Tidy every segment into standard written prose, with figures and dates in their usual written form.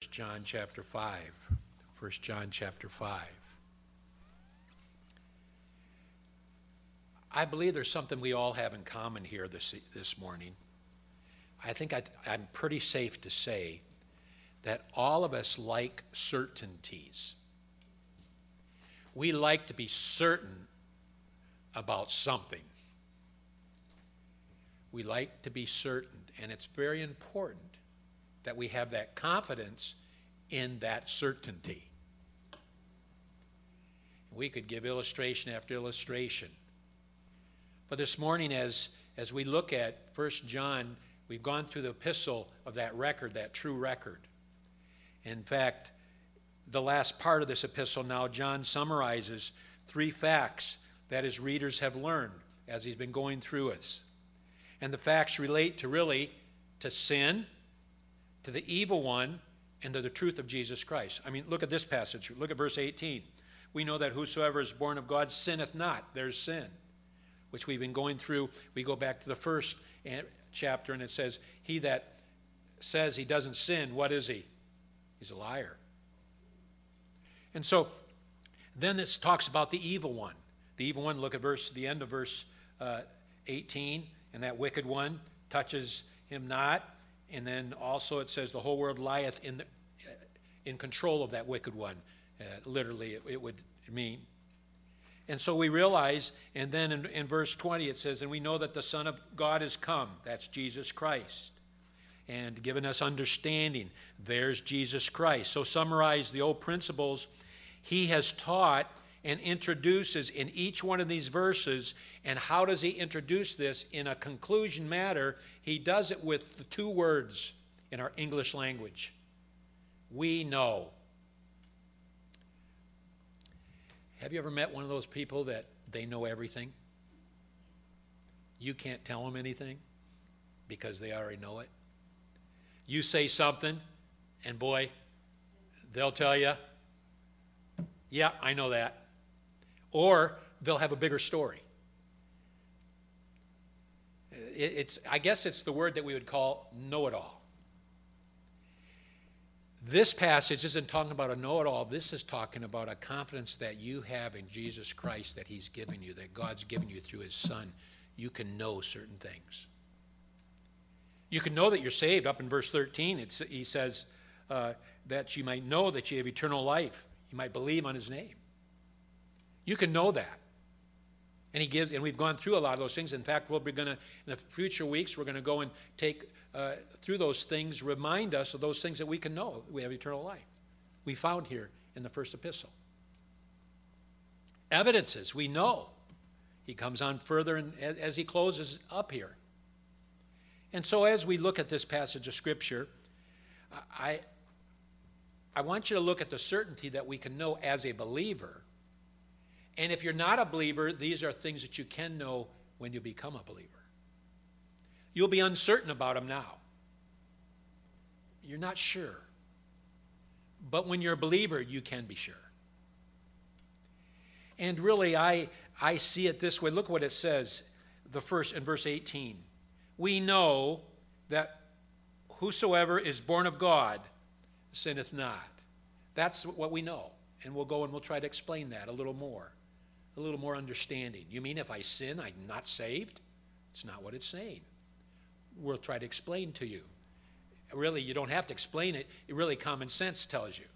John chapter 5. 1 John chapter 5. I believe there's something we all have in common here this morning. I think I'm pretty safe to say that all of us like certainties. We like to be certain about something. We like to be certain, and it's very important that we have that confidence in that certainty. We could give illustration after illustration. But this morning, as we look at 1 John, we've gone through the epistle of that record, that true record. In fact, the last part of this epistle now, John summarizes 3 facts that his readers have learned as he's been going through us. And the facts relate to sin, to the evil one, and to the truth of Jesus Christ. I mean, look at this passage. Look at verse 18. We know that whosoever is born of God sinneth not. There's sin, which we've been going through. We go back to the first chapter, and it says, he that says he doesn't sin, what is he? He's a liar. And so then this talks about the evil one. The evil one, look at the end of verse 18, and that wicked one touches him not. And then also it says the whole world lieth in control of that wicked one. Literally, it would mean. And so we realize, and then in verse 20 it says, and we know that the Son of God is come. That's Jesus Christ. And given us understanding. There's Jesus Christ. So summarize the old principles he has taught and introduces in each one of these verses. And how does he introduce this in a conclusion matter? He does it with the 2 words in our English language. We know. Have you ever met one of those people that they know everything? You can't tell them anything because they already know it. You say something, and boy, they'll tell you, yeah, I know that. Or they'll have a bigger story. I guess it's the word that we would call know-it-all. This passage isn't talking about a know-it-all. This is talking about a confidence that you have in Jesus Christ that he's given you, that God's given you through his Son. You can know certain things. You can know that you're saved. Up in verse 13, he says that you might know that you have eternal life. You might believe on his name. You can know that. And we've gone through a lot of those things. In fact, in the future weeks, we're going to go and take through those things, remind us of those things that we can know. We have eternal life. We found here in the first epistle. Evidences, we know. He comes on further as he closes up here. And so as we look at this passage of Scripture, I want you to look at the certainty that we can know as a believer. And if you're not a believer, these are things that you can know when you become a believer. You'll be uncertain about them now. You're not sure. But when you're a believer, you can be sure. And really, I see it this way. Look what it says, in verse 18. We know that whosoever is born of God sinneth not. That's what we know. And we'll go and we'll try to explain that a little more understanding. You mean if I sin, I'm not saved? It's not what it's saying. We'll try to explain to you. Really, you don't have to explain it. Really, common sense tells you.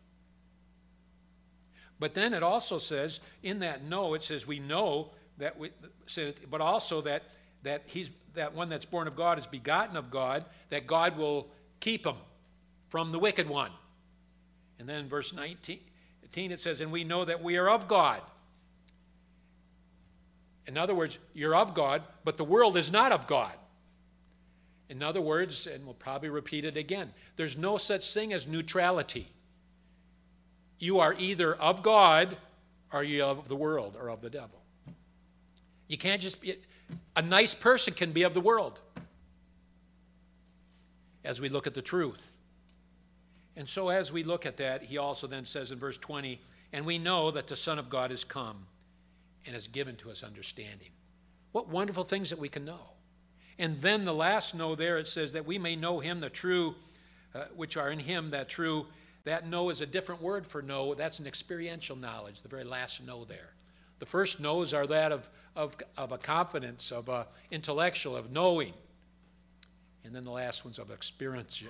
But then it also says, in that no, it says we know that but also that one that's born of God is begotten of God, that God will keep him from the wicked one. And then in verse 19, it says, and we know that we are of God. In other words, you're of God, but the world is not of God. In other words, and we'll probably repeat it again, there's no such thing as neutrality. You are either of God or you're of the world or of the devil. You can't just be, a nice person can be of the world as we look at the truth. And so as we look at that, he also then says in verse 20, and we know that the Son of God is come and has given to us understanding. What wonderful things that we can know. And then the last know there, it says that we may know him, the true, which are in him, that true That know is a different word for know. That's an experiential knowledge, the very last know there. The first knows are that of a confidence, of a intellectual, of knowing. And then the last one's of experiential.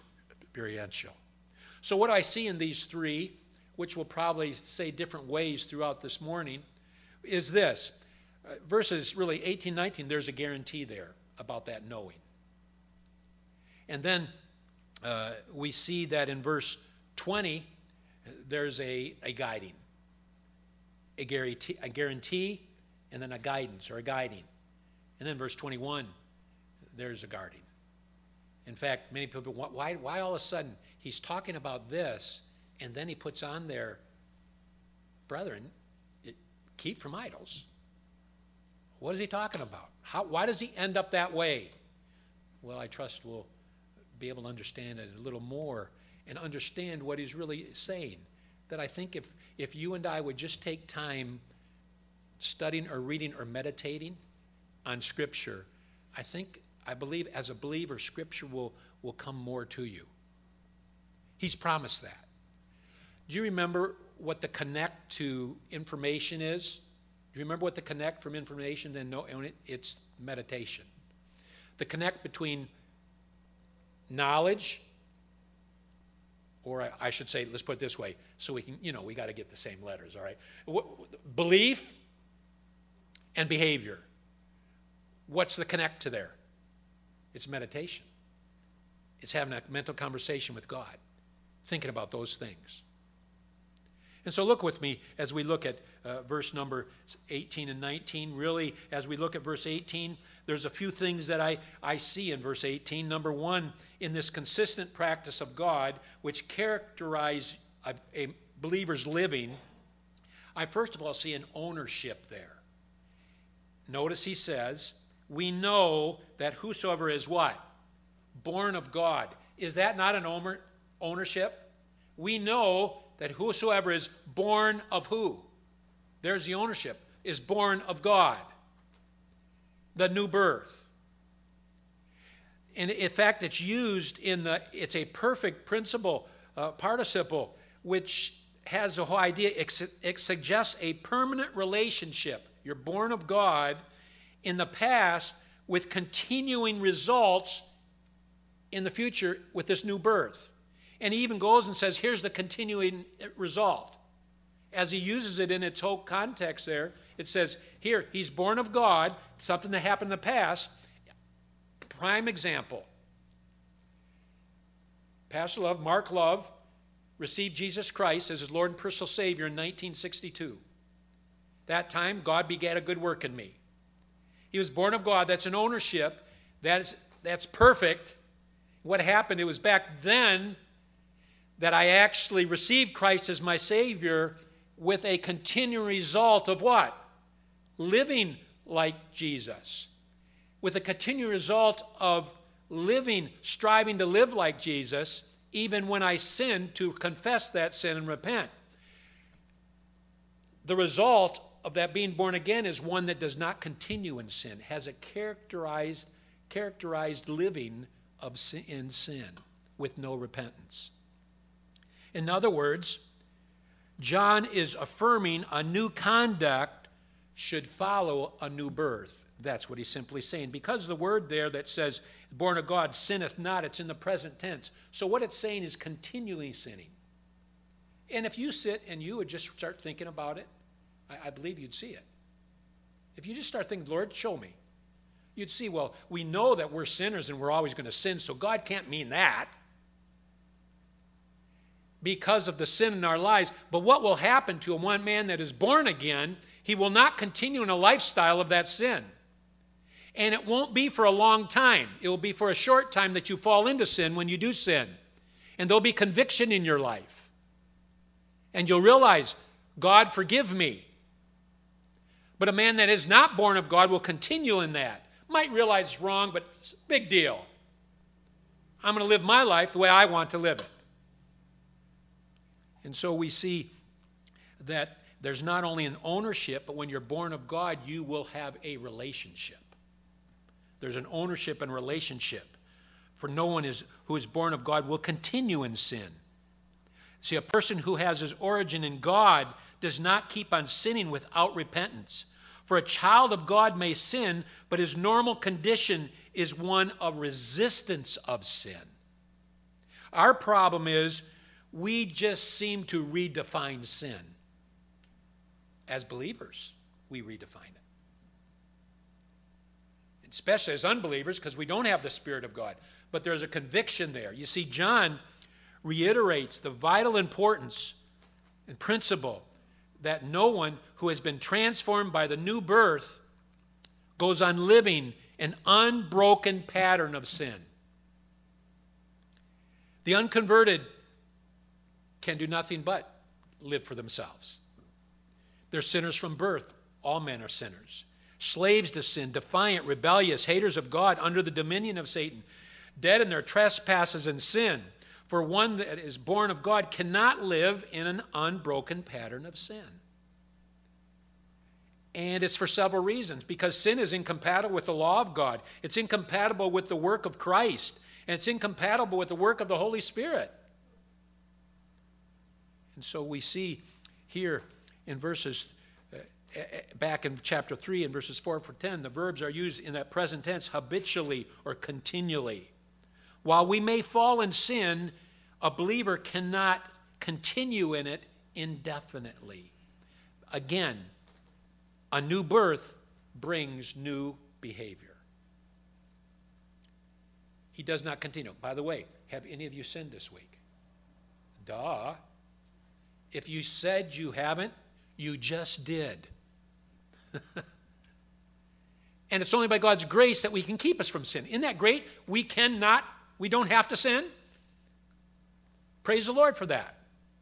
So what I see in these three, which we'll probably say different ways throughout this morning, is this. Verses really 18, 19, there's a guarantee there about that knowing. And then we see that in verse 20, there's a guiding, a guarantee, and then a guidance or a guiding. And then verse 21, there's a guarding. In fact, many people, why all of a sudden he's talking about this, and then he puts on there, brethren, keep from idols. What is he talking about? Why does he end up that way? Well, I trust we'll be able to understand it a little more and understand what he's really saying. That I think if you and I would just take time studying or reading or meditating on Scripture, I believe as a believer, Scripture will come more to you. He's promised that. Do you remember what the connect to information is? Do you remember what the connect from information and it's meditation? The connect between knowledge, or I should say, let's put it this way, so we can, we got to get the same letters, all right? Belief and behavior. What's the connect to there? It's meditation. It's having a mental conversation with God, thinking about those things. And so look with me as we look at verse number 18 and 19. Really, as we look at verse 18, there's a few things that I see in verse 18. Number one, in this consistent practice of God, which characterize a believer's living, I first of all see an ownership there. Notice he says, we know that whosoever is what? Born of God. Is that not an ownership? We know that whosoever is born of who? There's the ownership, is born of God. The new birth. And in fact, it's used it's a perfect principle, participle, which has the whole idea, it suggests a permanent relationship. You're born of God in the past with continuing results in the future with this new birth. And he even goes and says, here's the continuing result. As he uses it in its whole context there, it says, here, he's born of God, something that happened in the past. Prime example. Pastor Love, Mark Love, received Jesus Christ as his Lord and personal Savior in 1962. That time, God began a good work in me. He was born of God. That's an ownership. That's perfect. What happened, it was back then that I actually received Christ as my Savior with a continuing result of what? Living like Jesus. With a continuing result of living, striving to live like Jesus, even when I sin, to confess that sin and repent. The result of that being born again is one that does not continue in sin, has a characterized living in sin with no repentance. In other words, John is affirming a new conduct should follow a new birth. That's what he's simply saying. Because the word there that says, born of God, sinneth not, it's in the present tense. So what it's saying is continually sinning. And if you sit and you would just start thinking about it, I believe you'd see it. If you just start thinking, Lord, show me. You'd see, well, we know that we're sinners and we're always going to sin, so God can't mean that because of the sin in our lives. But what will happen to one man that is born again, he will not continue in a lifestyle of that sin. And it won't be for a long time. It will be for a short time that you fall into sin when you do sin. And there'll be conviction in your life. And you'll realize, God, forgive me. But a man that is not born of God will continue in that. Might realize it's wrong, but it's a big deal. I'm going to live my life the way I want to live it. And so we see that there's not only an ownership, but when you're born of God, you will have a relationship. There's an ownership and relationship. For no one who is born of God will continue in sin. See, a person who has his origin in God does not keep on sinning without repentance. For a child of God may sin, but his normal condition is one of resistance of sin. Our problem is we just seem to redefine sin. As believers, we redefine it. Especially as unbelievers, because we don't have the Spirit of God. But there's a conviction there. You see, John reiterates the vital importance and principle that no one who has been transformed by the new birth goes on living an unbroken pattern of sin. The unconverted can do nothing but live for themselves. They're sinners from birth. All men are sinners. Slaves to sin, defiant, rebellious, haters of God, under the dominion of Satan, dead in their trespasses and sin. For one that is born of God cannot live in an unbroken pattern of sin. And it's for several reasons. Because sin is incompatible with the law of God. It's incompatible with the work of Christ. And it's incompatible with the work of the Holy Spirit. And so we see here in verses, back in chapter 3 in verses 4 to 10, the verbs are used in that present tense habitually or continually. While we may fall in sin, a believer cannot continue in it indefinitely. Again, a new birth brings new behavior. He does not continue. By the way, have any of you sinned this week? Duh. If you said you haven't, you just did. And it's only by God's grace that we can keep us from sin. Isn't that great? We don't have to sin. Praise the Lord for that.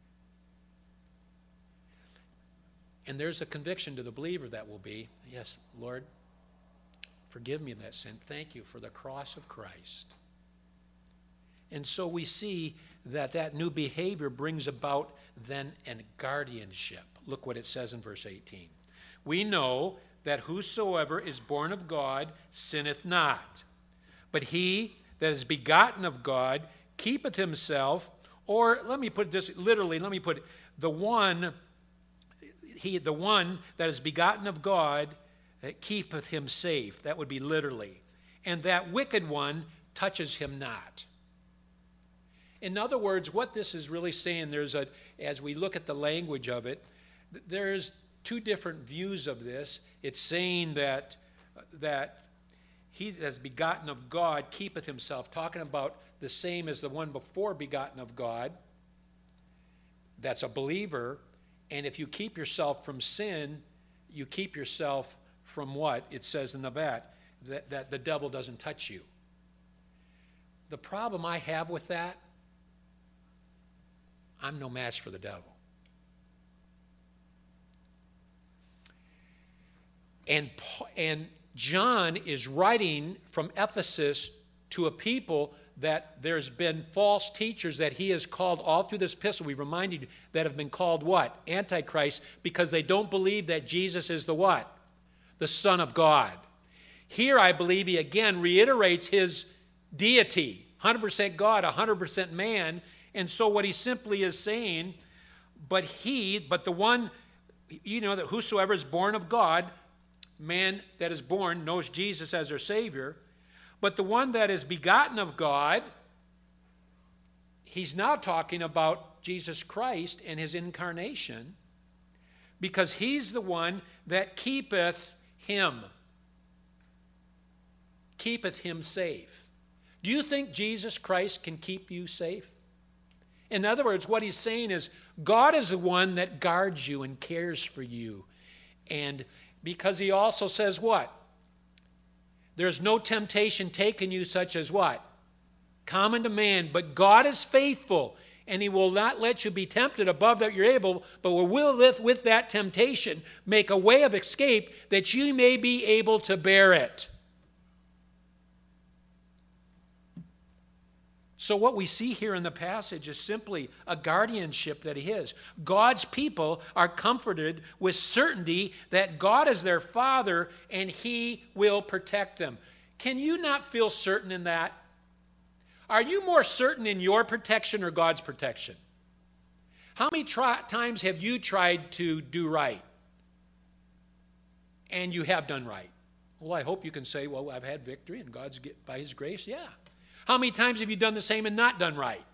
And there's a conviction to the believer that will be, yes, Lord, forgive me of that sin. Thank you for the cross of Christ. And so we see that new behavior brings about then a guardianship. Look what it says in verse 18. We know that whosoever is born of God sinneth not. But he that is begotten of God keepeth himself, or let me put this literally, the one that is begotten of God keepeth him safe. That would be literally. And that wicked one touches him not. In other words, what this is really saying, as we look at the language of it, there's two different views of this. It's saying that he that is begotten of God keepeth himself, talking about the same as the one before begotten of God. That's a believer. And if you keep yourself from sin, you keep yourself from what? It says in the back, that the devil doesn't touch you. The problem I have with that, I'm no match for the devil. And John is writing from Ephesus to a people that there's been false teachers that he has called all through this epistle. We reminded you that have been called what? Antichrist, because they don't believe that Jesus is the what? The Son of God. Here I believe he again reiterates his deity, 100% God, 100% man. And so what he simply is saying, but the one, that whosoever is born of God, man that is born knows Jesus as their Savior. But the one that is begotten of God, he's now talking about Jesus Christ and his incarnation, because he's the one that keepeth him safe. Do you think Jesus Christ can keep you safe? In other words, what he's saying is God is the one that guards you and cares for you. And because he also says what? There's no temptation taken you such as what? Common to man, but God is faithful, and he will not let you be tempted above that you're able, but will with that temptation make a way of escape that you may be able to bear it. So what we see here in the passage is simply a guardianship that he is. God's people are comforted with certainty that God is their Father and he will protect them. Can you not feel certain in that? Are you more certain in your protection or God's protection? How many times have you tried to do right? And you have done right? Well, I hope you can say, well, I've had victory and God's by his grace. Yeah. How many times have you done the same and not done right?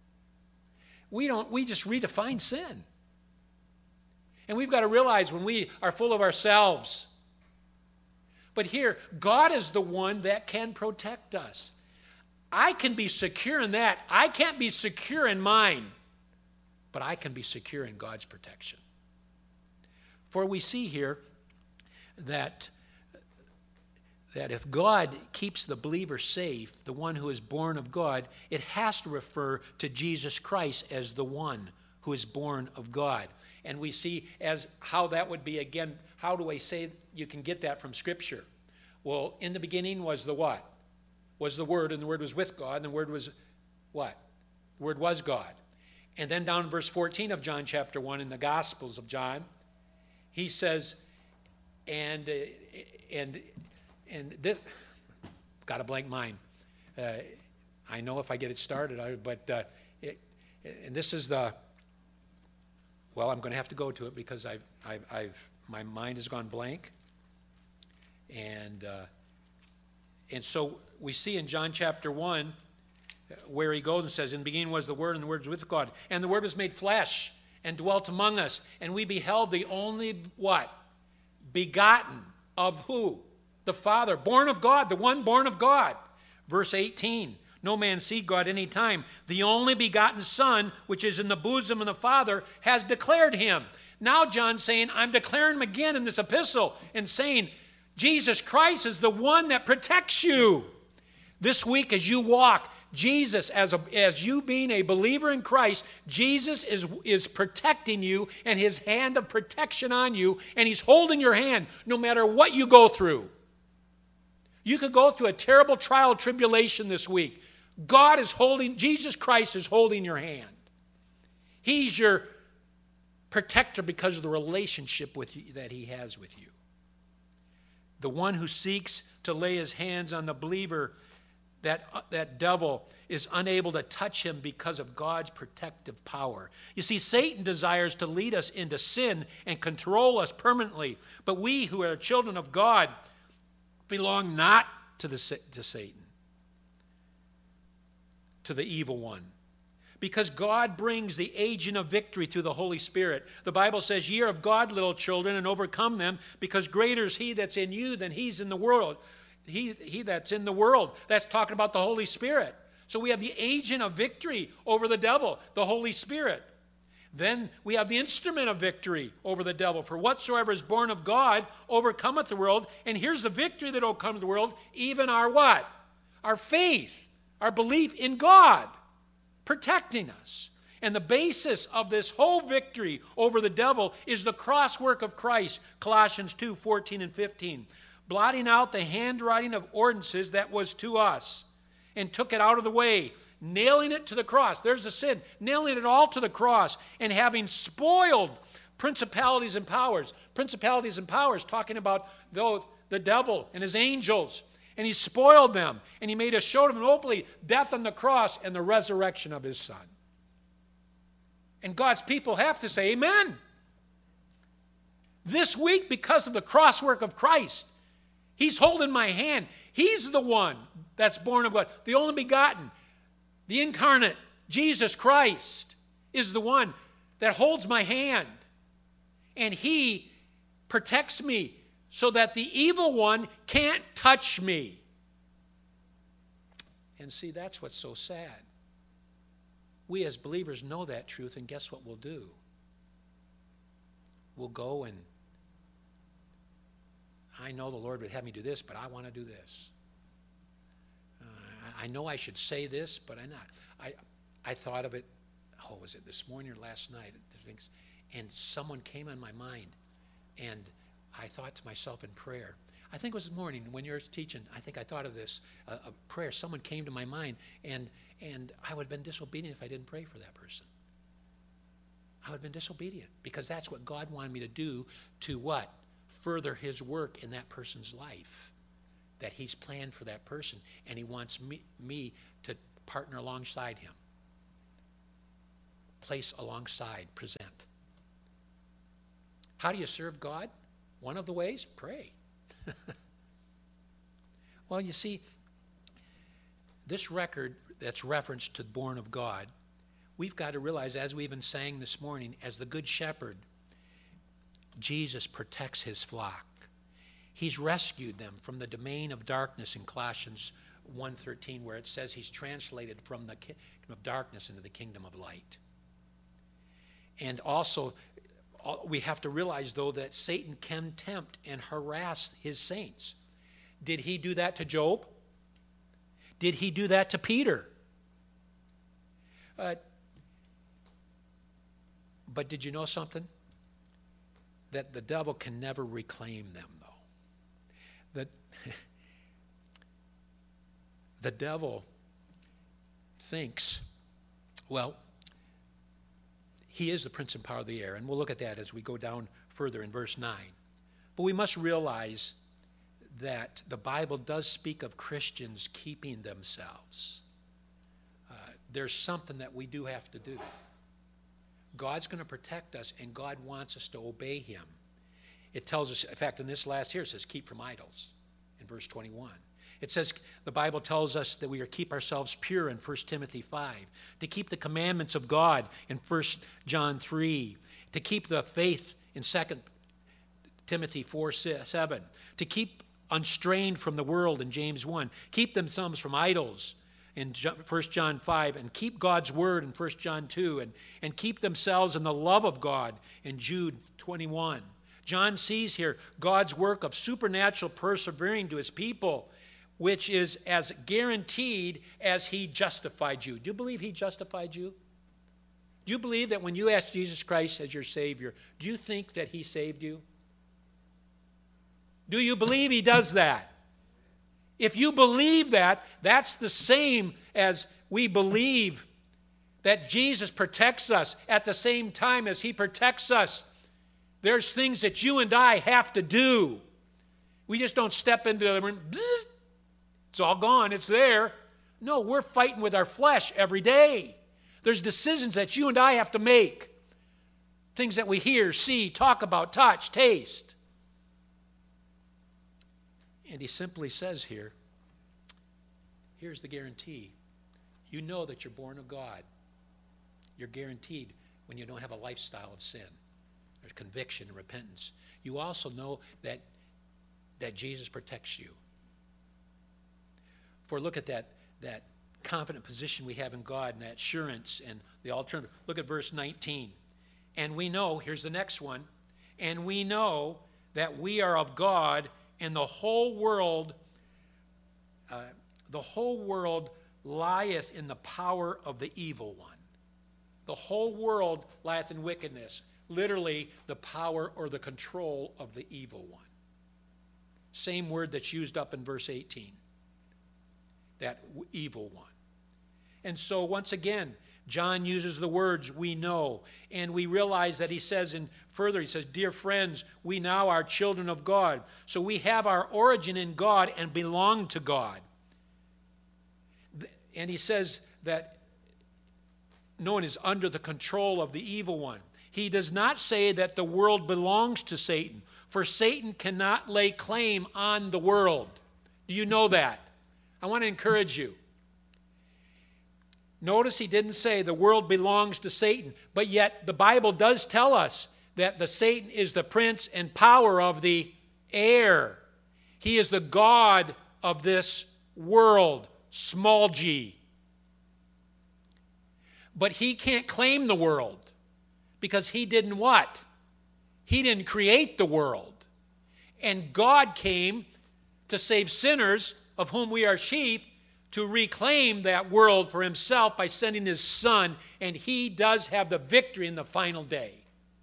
We just redefine sin. And we've got to realize when we are full of ourselves. But here, God is the one that can protect us. I can be secure in that. I can't be secure in mine, but I can be secure in God's protection. For we see here that if God keeps the believer safe, the one who is born of God, it has to refer to Jesus Christ as the one who is born of God. And we see as how that would be, again, how do I say you can get that from Scripture? Well, in the beginning was the what? Was the Word, and the Word was with God, and the Word was what? The Word was God. And then down in verse 14 of John chapter 1 in the Gospels of John, he says, and this, got a blank mind. I know if I get it started, and this is the, well, I'm going to have to go to it because my mind has gone blank. And so we see in John chapter 1 where he goes and says, in the beginning was the Word, and the Word was with God. And the Word was made flesh and dwelt among us. And we beheld the only, what? Begotten of who? The Father, born of God, the one born of God. Verse 18, no man see God any time. The only begotten Son, which is in the bosom of the Father, has declared him. Now John's saying, I'm declaring him again in this epistle and saying, Jesus Christ is the one that protects you. This week as you walk, Jesus, as you being a believer in Christ, Jesus is protecting you and his hand of protection on you, and he's holding your hand no matter what you go through. You could go through a terrible trial, tribulation this week. Jesus Christ is holding your hand. He's your protector because of the relationship with you, that he has with you. The one who seeks to lay his hands on the believer, that devil is unable to touch him because of God's protective power. You see, Satan desires to lead us into sin and control us permanently. But we who are children of God belong not to Satan, to the evil one. Because God brings the agent of victory through the Holy Spirit. The Bible says, ye are of God, little children, and overcome them, because greater is he that's in you than he's in the world. He that's in the world. That's talking about the Holy Spirit. So we have the agent of victory over the devil, the Holy Spirit. Then we have the instrument of victory over the devil. For whatsoever is born of God overcometh the world. And here's the victory that overcomes the world, even our what? Our faith, our belief in God, protecting us. And the basis of this whole victory over the devil is the cross work of Christ, Colossians 2, 14 and 15. Blotting out the handwriting of ordinances that was to us, and took it out of the way, nailing it to the cross. There's the sin. Nailing it all to the cross, and having spoiled principalities and powers. Principalities and powers, talking about the devil and his angels. And he spoiled them, and he made a show of them openly, death on the cross and the resurrection of his Son. And God's people have to say amen. This week, because of the cross work of Christ, he's holding my hand. He's the one that's born of God, the only begotten, the incarnate. Jesus Christ is the one that holds my hand. And he protects me so that the evil one can't touch me. And see, that's what's so sad. We as believers know that truth, and guess what we'll do? We'll go and, I know the Lord would have me do this, but I want to do this. I know I should say this, but I'm not. I thought of it, was it this morning or last night? And someone came on my mind, and I thought to myself in prayer. I think it was this morning when you were teaching. I think I thought of this, a prayer. Someone came to my mind, and I would have been disobedient if I didn't pray for that person. I would have been disobedient because that's what God wanted me to do to what? Further his work in that person's life that he's planned for that person, and he wants me to partner alongside him. place alongside, present. How do you serve God? One of the ways, pray. Well, you see, this record that's referenced to born of God, we've got to realize, as we've been saying this morning, as the Good Shepherd, Jesus protects his flock. He's rescued them from the domain of darkness in Colossians 1:13, where it says he's translated from the kingdom of darkness into the kingdom of light. And also, we have to realize, though, that Satan can tempt and harass his saints. Did he do that to Job? Did he do that to Peter? But did you know something? That the devil can never reclaim them, though. That the devil thinks, well, he is the prince and power of the air, and we'll look at that as we go down further in verse 9. But we must realize that the Bible does speak of Christians keeping themselves. There's something that we do have to do. God's going to protect us, and God wants us to obey him. It tells us, in fact, in this last here, it says, keep from idols, in verse 21. It says, the Bible tells us that we are to keep ourselves pure in 1 Timothy 5, to keep the commandments of God in 1 John 3, to keep the faith in 2 Timothy 4:7, to keep unstrained from the world in James 1, keep themselves from idols in 1 John 5, and keep God's word in 1 John 2, and keep themselves in the love of God in Jude 21. John sees here God's work of supernatural persevering to his people, which is as guaranteed as he justified you. Do you believe he justified you? Do you believe that when you ask Jesus Christ as your Savior, do you think that he saved you? Do you believe he does that? If you believe that, that's the same as we believe that Jesus protects us at the same time as he protects us. There's things that you and I have to do. We just don't step into the room, bzzz, it's all gone, it's there. No, we're fighting with our flesh every day. There's decisions that you and I have to make. Things that we hear, see, talk about, touch, taste. And he simply says here, here's the guarantee. You know that you're born of God. You're guaranteed when you don't have a lifestyle of sin. There's conviction and repentance. You also know that Jesus protects you. For look at that confident position we have in God and that assurance and the alternative. Look at verse 19. And we know, here's the next one, and we know that we are of God, and the whole world lieth in the power of the evil one. The whole world lieth in wickedness. Literally, the power or the control of the evil one. Same word that's used up in verse 18. That evil one. And so once again, John uses the words we know, and we realize that he says dear friends, we now are children of God. So we have our origin in God and belong to God. And he says that no one is under the control of the evil one. He does not say that the world belongs to Satan, for Satan cannot lay claim on the world. Do you know that? I want to encourage you. Notice he didn't say the world belongs to Satan, but yet the Bible does tell us that the Satan is the prince and power of the air. He is the god of this world, small g. But he can't claim the world because he didn't what? He didn't create the world. And God came to save sinners, of whom we are chief, to reclaim that world for himself by sending his Son, and he does have the victory in the final day.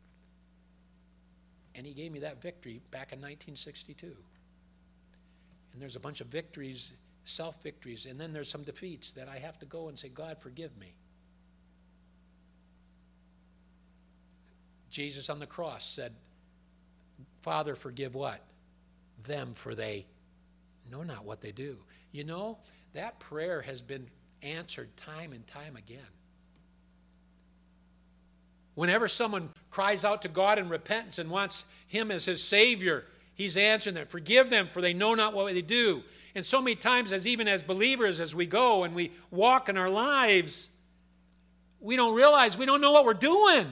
And he gave me that victory back in 1962. And there's a bunch of victories, self-victories, and then there's some defeats that I have to go and say, God, forgive me. Jesus on the cross said, Father, forgive what? Them, for they know not what they do. You know, that prayer has been answered time and time again. Whenever someone cries out to God in repentance and wants him as his Savior, he's answering them, forgive them, for they know not what they do. And so many times, even as believers, as we go and we walk in our lives, we don't realize we don't know what we're doing.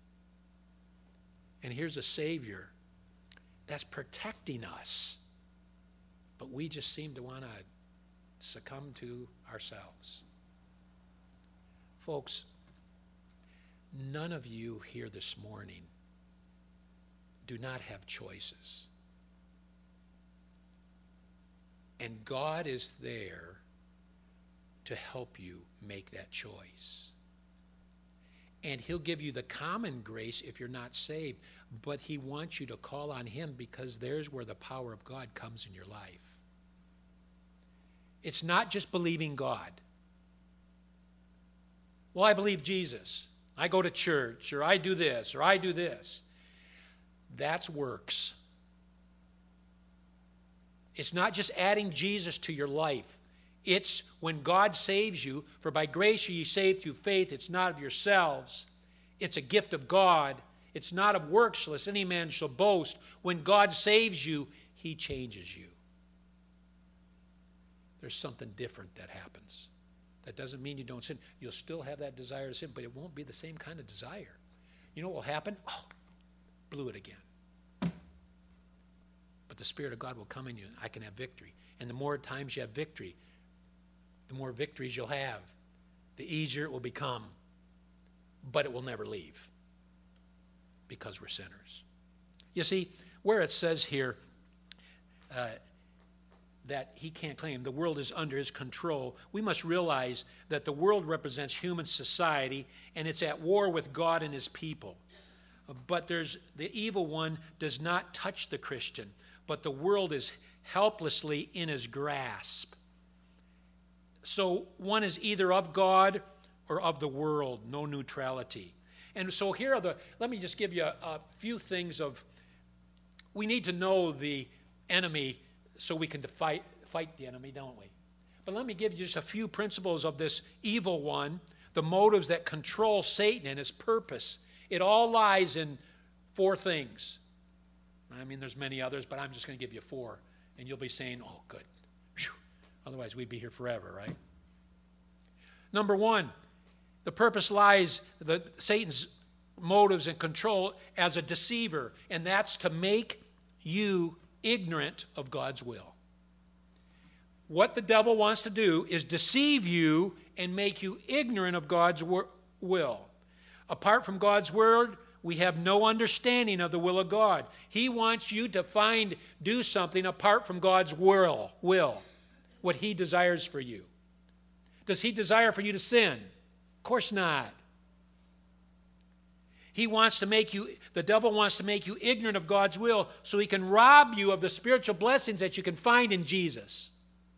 And here's a Savior that's protecting us. But we just seem to want to succumb to ourselves. Folks, none of you here this morning do not have choices. And God is there to help you make that choice. And he'll give you the common grace if you're not saved, but he wants you to call on him because there's where the power of God comes in your life. It's not just believing God. Well, I believe Jesus. I go to church, or I do this, or I do this. That's works. It's not just adding Jesus to your life. It's when God saves you, for by grace are ye saved through faith. It's not of yourselves. It's a gift of God. It's not of works, lest any man shall boast. When God saves you, he changes you. There's something different that happens. That doesn't mean you don't sin. You'll still have that desire to sin, but it won't be the same kind of desire. You know what will happen? Oh, blew it again. But the Spirit of God will come in you, and I can have victory. And the more times you have victory, the more victories you'll have, the easier it will become. But it will never leave because we're sinners. You see, where it says here that he can't claim the world is under his control, we must realize that the world represents human society and it's at war with God and his people. But the evil one does not touch the Christian, but the world is helplessly in his grasp. So one is either of God or of the world, no neutrality. And so here let me just give you a few things we need to know the enemy so we can fight the enemy, don't we? But let me give you just a few principles of this evil one, the motives that control Satan and his purpose. It all lies in 4 things. I mean, there's many others, but I'm just going to give you 4. And you'll be saying, oh, good. Whew. Otherwise, we'd be here forever, right? Number 1, the purpose lies, Satan's motives and control as a deceiver, and that's to make you ignorant of God's will. What the devil wants to do is deceive you and make you ignorant of God's will. Apart from God's word, we have no understanding of the will of God. He wants you to do something apart from God's will, what he desires for you. Does he desire for you to sin? Of course not. The devil wants to make you ignorant of God's will so he can rob you of the spiritual blessings that you can find in Jesus.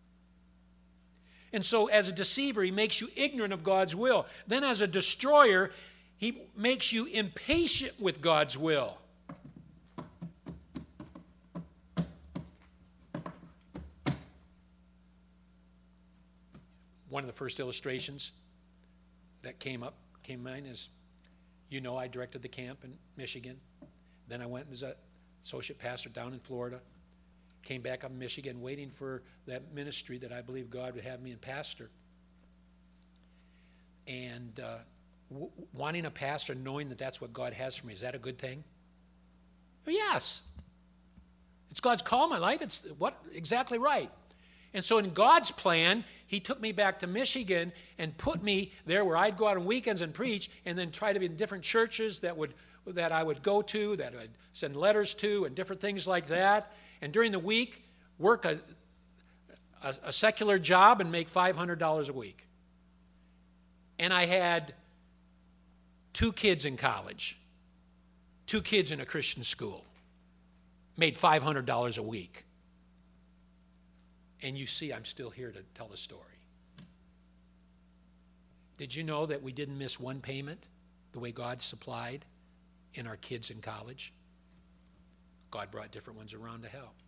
And so as a deceiver, he makes you ignorant of God's will. Then as a destroyer, he makes you impatient with God's will. One of the first illustrations that came in mind is, I directed the camp in Michigan. Then I went as an associate pastor down in Florida. Came back up in Michigan waiting for that ministry that I believe God would have me in pastor. And wanting a pastor, knowing that that's what God has for me, is that a good thing? Well, yes. It's God's call in my life. It's exactly right. And so in God's plan, he took me back to Michigan and put me there where I'd go out on weekends and preach and then try to be in different churches that I would go to, that I'd send letters to and different things like that. And during the week, work a secular job and make $500 a week. And I had 2 kids in college, 2 kids in a Christian school, made $500 a week. And you see, I'm still here to tell the story. Did you know that we didn't miss one payment the way God supplied in our kids in college? God brought different ones around to help.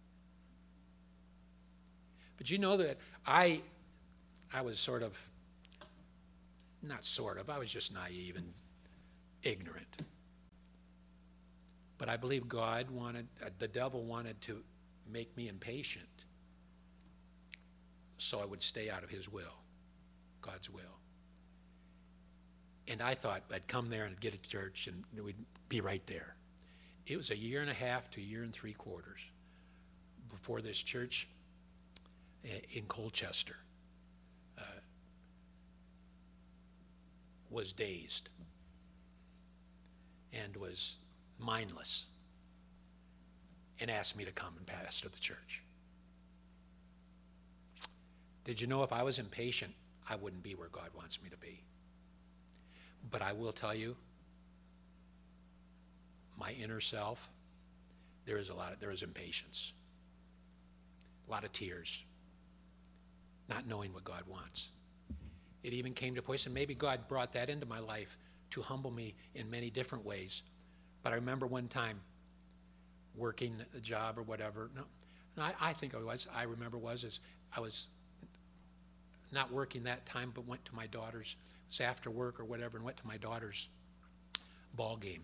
But you know that I was I was just naive and ignorant. But I believe the devil wanted to make me impatient so I would stay out of his will, God's will. And I thought I'd come there and get a church and we'd be right there. It was 1.5 years to 1 3/4 years before this church in Colchester was dazed and was mindless and asked me to come and pastor the church. Did you know if I was impatient, I wouldn't be where God wants me to be? But I will tell you, my inner self, there is impatience, a lot of tears, not knowing what God wants. It even came to a point, and maybe God brought that into my life to humble me in many different ways. But I remember one time working a job or whatever. I think I was not working that time, but went to my daughter's, it was after work or whatever, and went to my daughter's ball game.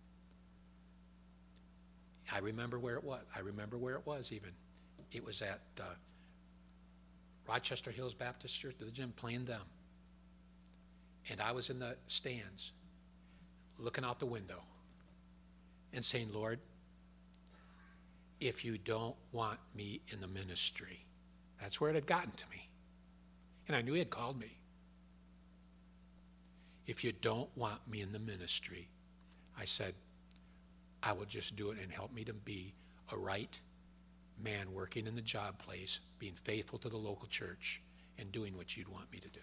I remember where it was even. It was at Rochester Hills Baptist Church, the gym, playing them. And I was in the stands, looking out the window and saying, Lord, if you don't want me in the ministry, that's where it had gotten to me. And I knew he had called me. If you don't want me in the ministry, I said, I will just do it, and help me to be a right man working in the job place, being faithful to the local church, and doing what you'd want me to do.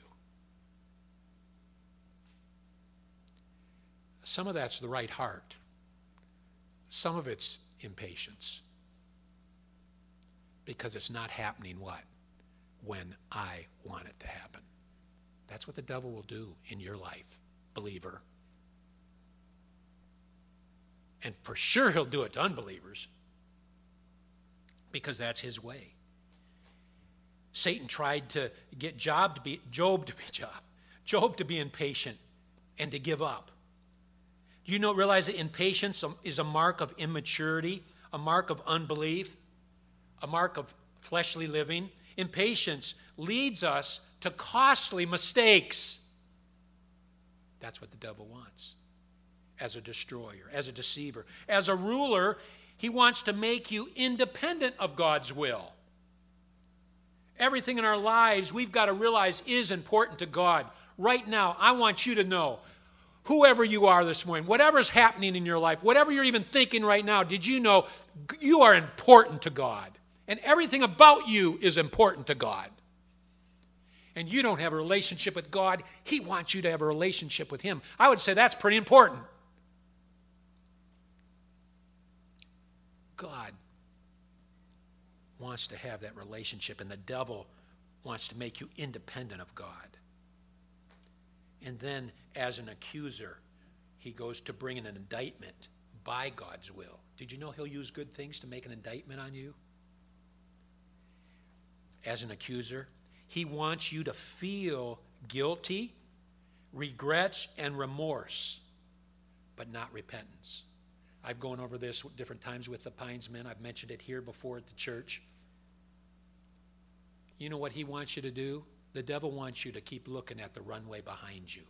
Some of that's the right heart. Some of it's impatience. Because it's not happening what? When I want it to happen. That's what the devil will do in your life, believer. And for sure he'll do it to unbelievers. Because that's his way. Satan tried to get Job to be impatient and to give up. Do you realize that impatience is a mark of immaturity, a mark of unbelief, a mark of fleshly living? Impatience leads us to costly mistakes. That's what the devil wants. As a destroyer, as a deceiver, as a ruler, he wants to make you independent of God's will. Everything in our lives, we've got to realize, is important to God. Right now, I want you to know, whoever you are this morning, whatever's happening in your life, whatever you're even thinking right now, did you know you are important to God? And everything about you is important to God. And you don't have a relationship with God, he wants you to have a relationship with him. I would say that's pretty important. God wants to have that relationship, and the devil wants to make you independent of God. And then, as an accuser, he goes to bring an indictment by God's will. Did you know he'll use good things to make an indictment on you? As an accuser, he wants you to feel guilty, regrets, and remorse, but not repentance. I've gone over this different times with the Pines men. I've mentioned it here before at the church. You know what he wants you to do? The devil wants you to keep looking at the runway behind you.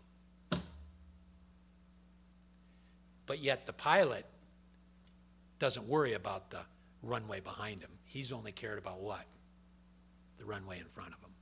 But yet the pilot doesn't worry about the runway behind him. He's only cared about what? The runway in front of him.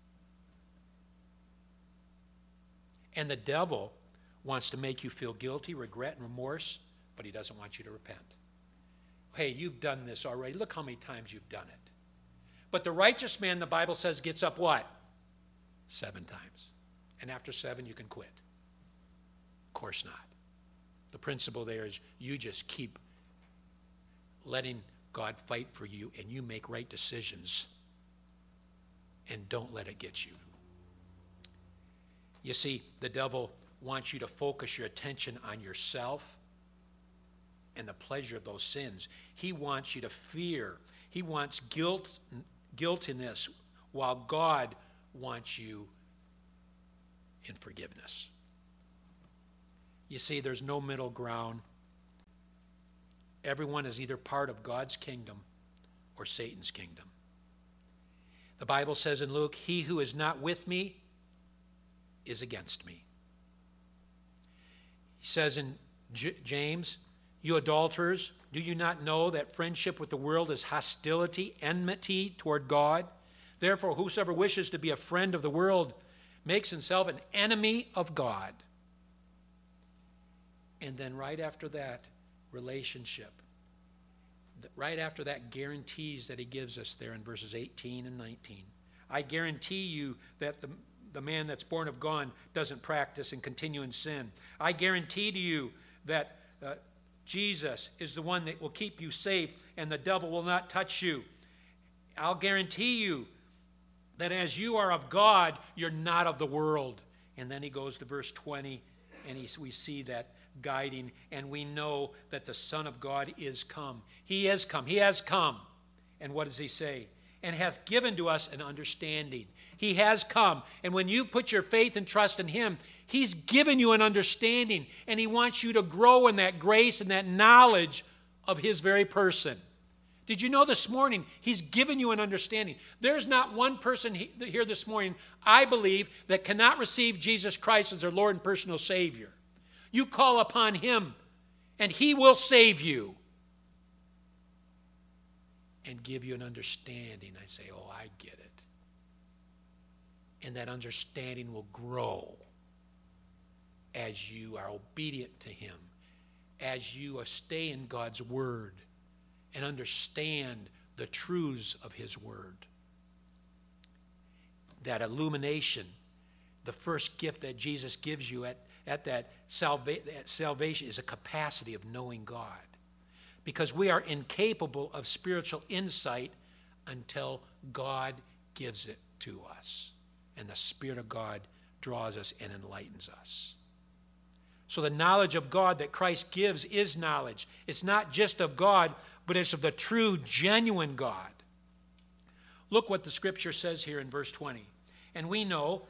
And the devil wants to make you feel guilty, regret, and remorse, but he doesn't want you to repent. Hey, you've done this already. Look how many times you've done it. But the righteous man, the Bible says, gets up what? 7 times. And after 7, you can quit. Of course not. The principle there is you just keep letting God fight for you, and you make right decisions, and don't let it get you. You see, the devil wants you to focus your attention on yourself and the pleasure of those sins. He wants you to fear. He wants guiltiness, while God wants you in forgiveness. You see, there's no middle ground. Everyone is either part of God's kingdom or Satan's kingdom. The Bible says in Luke, he who is not with me is against me. He says in James, you adulterers, do you not know that friendship with the world is hostility, enmity toward God? Therefore, whosoever wishes to be a friend of the world makes himself an enemy of God. And then right after that, relationship. Right after that, guarantees that he gives us there in verses 18 and 19. I guarantee you that the man that's born of God doesn't practice and continue in sin. I guarantee to you that Jesus is the one that will keep you safe and the devil will not touch you. I'll guarantee you that as you are of God, you're not of the world. And then he goes to verse 20, and we see that guiding, and we know that the Son of God is come. He is come. He has come. And what does he say? And hath given to us an understanding. He has come. And when you put your faith and trust in him, he's given you an understanding. And he wants you to grow in that grace and that knowledge of his very person. Did you know this morning, he's given you an understanding? There's not one person here this morning, I believe, that cannot receive Jesus Christ as their Lord and personal Savior. You call upon him, and he will save you and give you an understanding. I say, oh, I get it. And that understanding will grow as you are obedient to him, as you stay in God's word and understand the truths of his word. That illumination, the first gift that Jesus gives you at that salvation is a capacity of knowing God. Because we are incapable of spiritual insight until God gives it to us. And the Spirit of God draws us and enlightens us. So the knowledge of God that Christ gives is knowledge. It's not just of God, but it's of the true, genuine God. Look what the Scripture says here in verse 20. And we know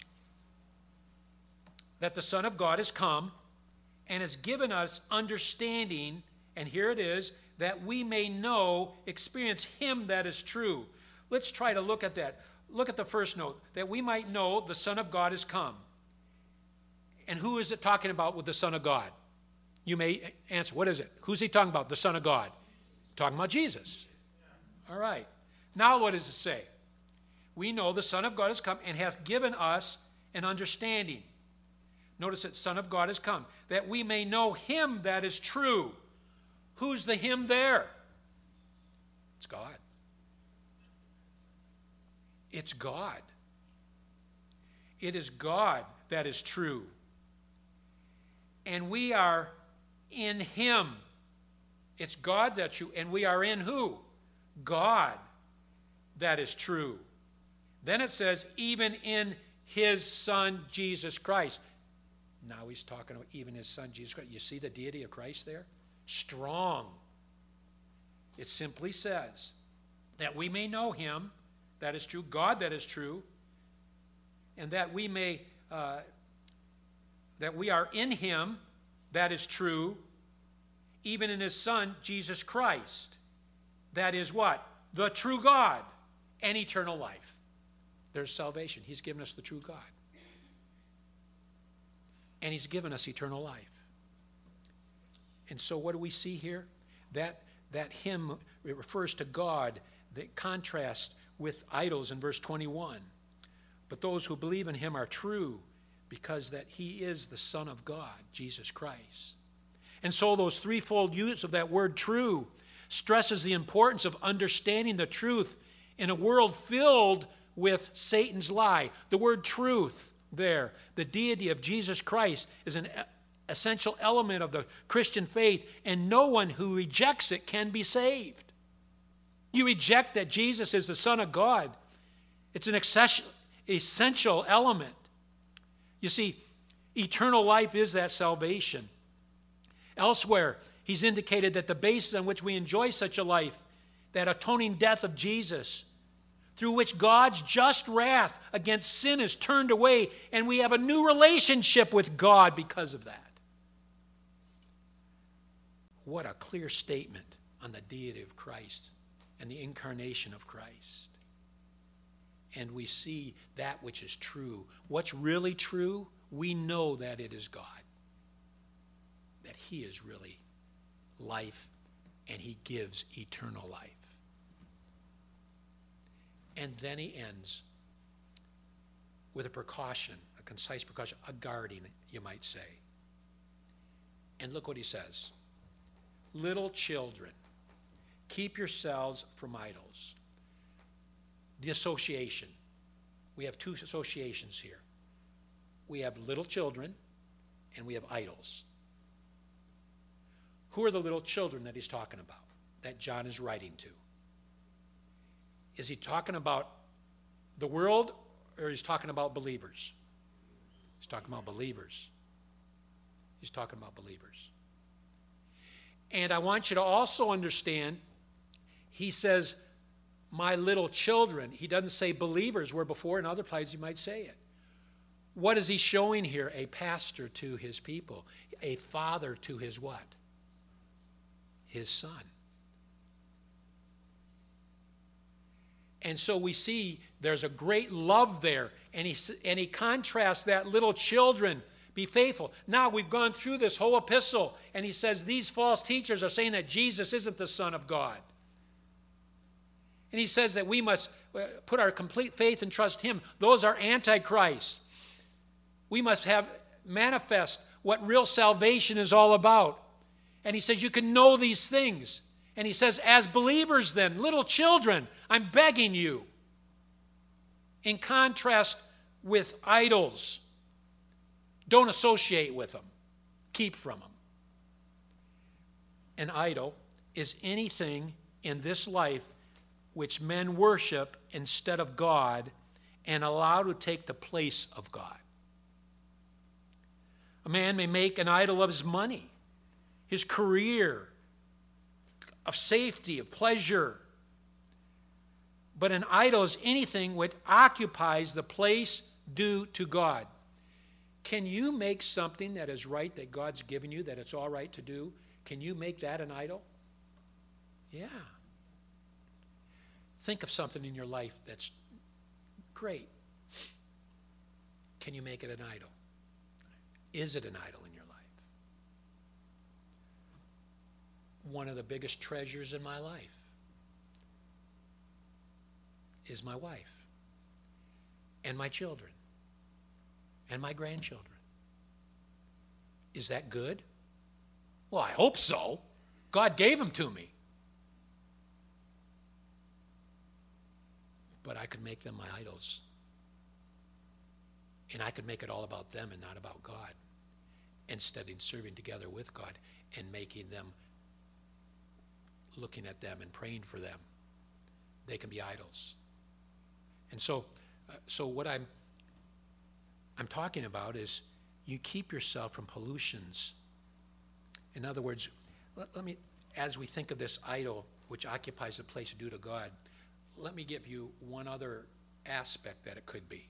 that the Son of God has come and has given us understanding, and here it is, that we may know, experience him that is true. Let's try to look at that. Look at the first note, that we might know the Son of God has come. And who is it talking about with the Son of God? You may answer, what is it? Who's he talking about, the Son of God? Talking about Jesus. All right. Now what does it say? We know the Son of God has come and hath given us an understanding. Notice that Son of God has come, that we may know him that is true. Who's the him there? It's God. It's God. It is God that is true. And we are in him. It's God that's true. And we are in who? God that is true. Then it says, even in his Son, Jesus Christ. Now he's talking about even his Son, Jesus Christ. You see the deity of Christ there? Strong. It simply says that we may know him, that is true, God that is true, and that we may, that we are in him, that is true, even in his Son, Jesus Christ. That is what? The true God and eternal life. There's salvation. He's given us the true God. And he's given us eternal life. And so what do we see here? That hymn, it refers to God, that contrasts with idols in verse 21. But those who believe in him are true because that he is the Son of God, Jesus Christ. And so those threefold use of that word true stresses the importance of understanding the truth in a world filled with Satan's lie. The word truth there, the deity of Jesus Christ, is an essential element of the Christian faith, and no one who rejects it can be saved. You reject that Jesus is the Son of God. It's an essential element. You see, eternal life is that salvation. Elsewhere, he's indicated that the basis on which we enjoy such a life, that atoning death of Jesus, through which God's just wrath against sin is turned away, and we have a new relationship with God because of that. what a clear statement on the deity of Christ and the incarnation of Christ. And we see that which is true. What's really true? We know that it is God. That he is really life, and he gives eternal life. And then he ends with a precaution, a concise precaution, a guarding, you might say. And look what he says. Little children, keep yourselves from idols. The association. We have two associations here. We have little children and we have idols. Who are the little children that he's talking about, that John is writing to? Is he talking about the world, or he's talking about believers? He's talking about believers. He's talking about believers. And I want you to also understand, he says, my little children. He doesn't say believers, where before in other places he might say it. What is he showing here? A pastor to his people. A father to his what? His son. And so we see there's a great love there. And he contrasts that little children, be faithful. Now we've gone through this whole epistle, and he says these false teachers are saying that Jesus isn't the Son of God. And he says that we must put our complete faith and trust him. Those are antichrist. We must have manifest what real salvation is all about. And he says you can know these things. And he says, as believers then, little children, I'm begging you, in contrast with idols, don't associate with them. Keep from them. An idol is anything in this life which men worship instead of God and allow to take the place of God. A man may make an idol of his money, his career, of safety, of pleasure. But an idol is anything which occupies the place due to God. Can you make something that is right, that God's given you, that it's all right to do? Can you make that an idol? Yeah. Think of something in your life that's great. Can you make it an idol? Is it an idol in your life? One of the biggest treasures in my life is my wife and my children and my grandchildren. Is that good? Well, I hope so. God gave them to me. But I could make them my idols. And I could make it all about them and not about God. Instead of serving together with God and making them, looking at them and praying for them, they can be idols. And so what I'm talking about is you keep yourself from pollutions. In other words, let me, as we think of this idol which occupies the place due to God, let me give you one other aspect that it could be.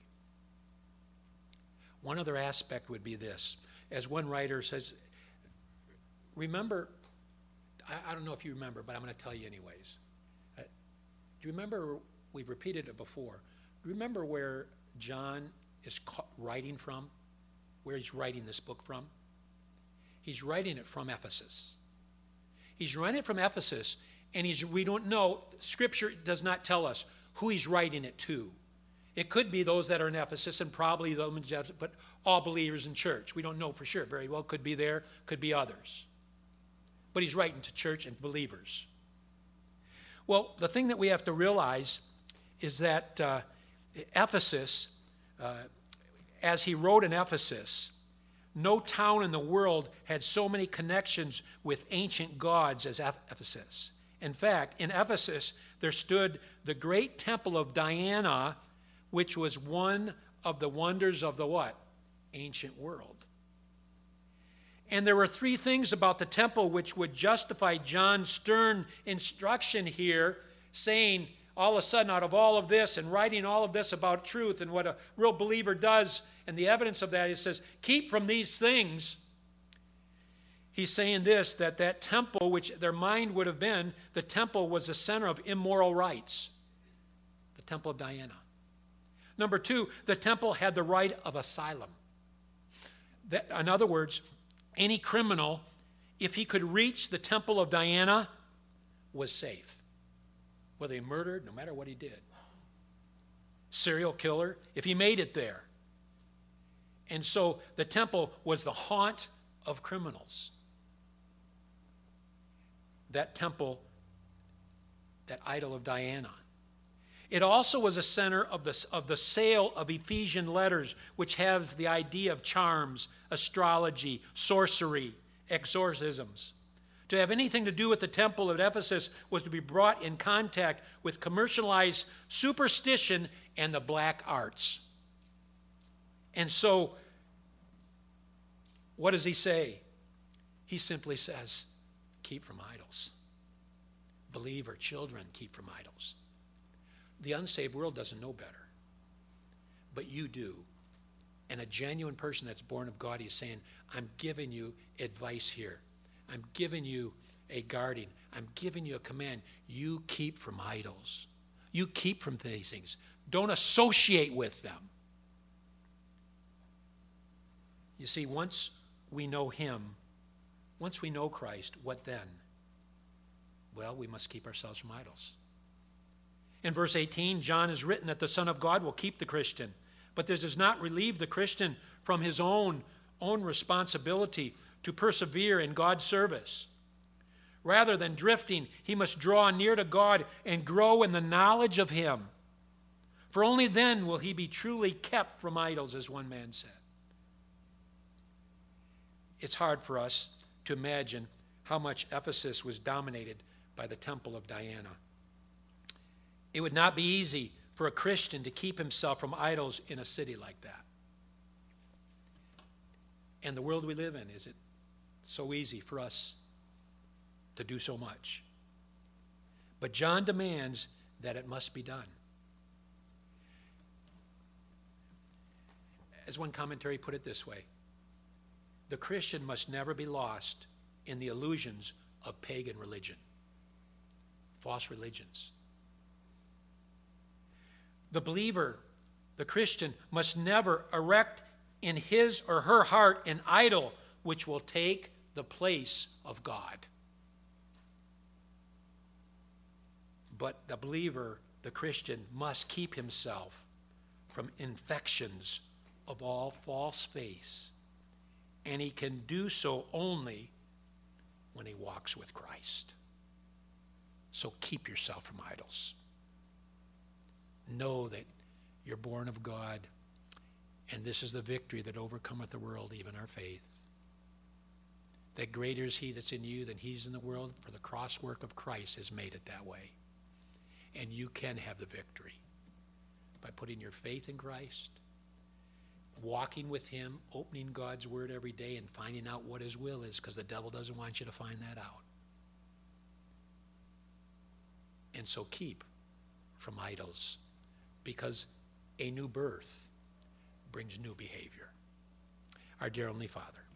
One other aspect would be this. As one writer says, remember, I don't know if you remember, but I'm going to tell you anyways. Do you remember, we've repeated it before, do you remember where John is writing from? Where he's writing this book from? He's writing it from Ephesus. He's writing it from Ephesus, and we don't know, Scripture does not tell us who he's writing it to. It could be those that are in Ephesus and probably those, but all believers in church. We don't know for sure. Very well could be there, could be others. But he's writing to church and believers. Well, the thing that we have to realize is that Ephesus, as he wrote in Ephesus, no town in the world had so many connections with ancient gods as Ephesus. In fact, in Ephesus, there stood the great temple of Diana, which was one of the wonders of the what? Ancient world. And there were three things about the temple which would justify John's stern instruction here, saying all of a sudden out of all of this and writing all of this about truth and what a real believer does, and the evidence of that, he says, keep from these things. he's saying this, that temple, which their mind would have been, the temple was the center of immoral rites. The temple of Diana. Number two, the temple had the right of asylum. In other words, any criminal, if he could reach the temple of Diana, was safe. Whether he murdered, no matter what he did. Serial killer, if he made it there. And so the temple was the haunt of criminals. That temple, that idol of Diana. It also was a center of the sale of Ephesian letters, which have the idea of charms, astrology, sorcery, exorcisms. To have anything to do with the temple at Ephesus was to be brought in contact with commercialized superstition and the black arts. And so, what does he say? He simply says, keep from idols. Believer children, keep from idols. The unsaved world doesn't know better. But you do. And a genuine person that's born of God, he's saying, I'm giving you advice here. I'm giving you a guarding. I'm giving you a command. You keep from idols. You keep from these things. Don't associate with them. You see, once we know him, once we know Christ, what then? Well, we must keep ourselves from idols. In verse 18, John has written that the Son of God will keep the Christian. But this does not relieve the Christian from his own responsibility to persevere in God's service. Rather than drifting, he must draw near to God and grow in the knowledge of him. For only then will he be truly kept from idols, as one man said. It's hard for us to imagine how much Ephesus was dominated by the temple of Diana. It would not be easy for a Christian to keep himself from idols in a city like that. And the world we live in, is it so easy for us to do so much? But John demands that it must be done. As one commentary put it this way, the Christian must never be lost in the illusions of pagan religion, false religions. The believer, the Christian, must never erect in his or her heart an idol which will take the place of God. But the believer, the Christian, must keep himself from infections of all false faiths. And he can do so only when he walks with Christ. So keep yourself from idols. Know that you're born of God, and this is the victory that overcometh the world, even our faith. That greater is he that's in you than he's in the world, for the cross work of Christ has made it that way. And you can have the victory by putting your faith in Christ, walking with him, opening God's word every day, and finding out what his will is, because the devil doesn't want you to find that out. And so keep from idols, because a new birth brings new behavior. Our dear Heavenly Father,